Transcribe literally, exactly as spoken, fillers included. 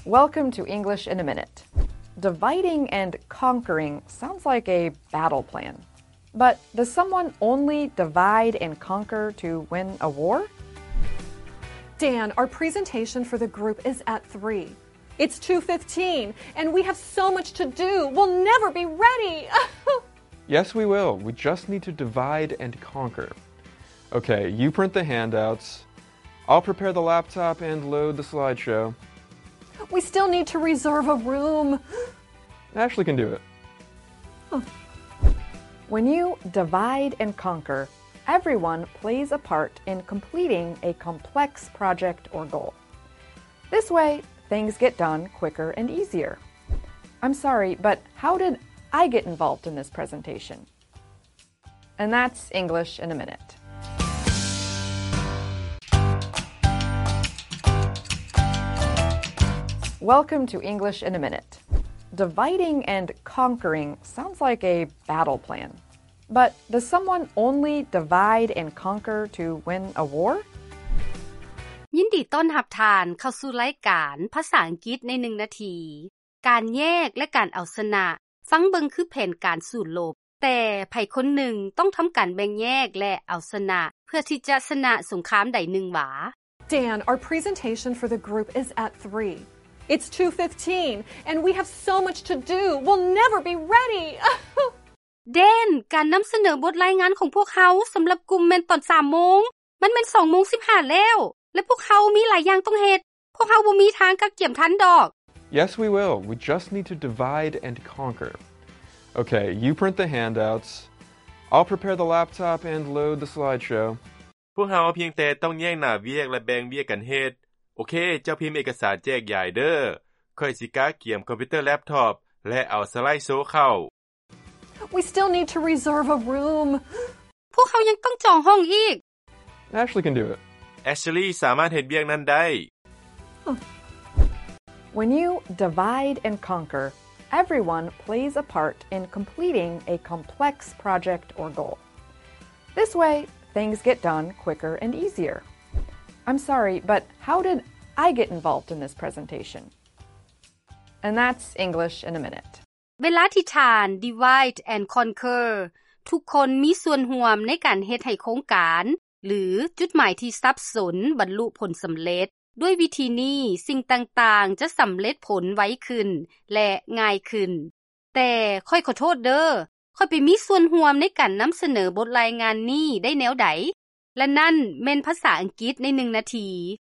Welcome to English in a Minute. Dividing and conquering sounds like a battle plan. But does someone only divide and conquer to win a war? Dan, our presentation for the group is at three. It's two fifteen, and we have so much to do. We'll never be ready. Yes, we will. We just need to divide and conquer. Okay, you print the handouts. I'll prepare the laptop and load the slideshow. We still need to reserve a room. Ashley can do it. Oh. When you divide and conquer, everyone plays a part in completing a complex project or goal. This way, things get done quicker and easier. I'm sorry, but how did I get involved in this presentation? And that's English in a Minute. Welcome to English in a Minute. Dividing and conquering sounds like a battle plan. But does someone only divide and conquer to win a war? ยินดีต้อนรับท่านเข้าสู่รายการภาษาอังกฤษในหนึ่งนาทีการแยกและการเอาชนะฟังเบิ่งคือแผนการสู้รบแต่ไผคนหนึ่งต้องทำการแบ่งแยกและเอาชนะเพื่อที่จะชนะสงครามใดหนึ่งหวา Dan, our presentation for the group is at three. It's two fifteen, and we have so much to do. We'll never be ready. เดนการนำเสนอบทรายงานของพวกเขาสำหรับกลุ่มแม่นตอนสามโมงมันเป็นสองโมงสิบห้าแล้วและพวกเขามีหลายอย่างต้องเฮ็ดพวกเขาบ่มีทางกักเกี่ยมทันดอก Yes, we will. We just need to divide and conquer. Okay, you print the handouts. I'll prepare the laptop and load the slideshow. พวกเราเพียงแต่ต้องแยกหน้าเวียกและแบ่งเวียกกันเฮ็ดโอเคเจ้าพิมพ์เอกสารแจกยายเด้อค่อยสิกาเกี่ยมคอมพิวเตอร์แล็ปท็อปและเอาสไลด์โชว์เข้า We still need to reserve a room. พวกเขายังต้องจองห้องอีก Ashley can do it. Ashley สามารถเฮ็ดเวียกนั้นได้ When you divide and conquer, everyone plays a part in completing a complex project or goal. This way, things get done quicker and easier. I'm sorry, but how did I get involved in this presentation? And that's English in a Minute. เวลาที่ทาน divide and conquer ทุกคนมีส่วนร่วมในการเฮ็ดให้โครงการหรือจุดหมายที่สับสนบรรลุผลสำเร็จด้วยวิธีนี้สิ่งต่างๆจะสำเร็จผลไวขึ้นและง่ายขึ้นแต่ค่อยขอโทษเด้อค่อยไปมีส่วนร่วมในการนำเสนอบทรายงานนี้ได้แนวใดและนั่นแม่นภาษาอังกฤษในหนึ่งนาที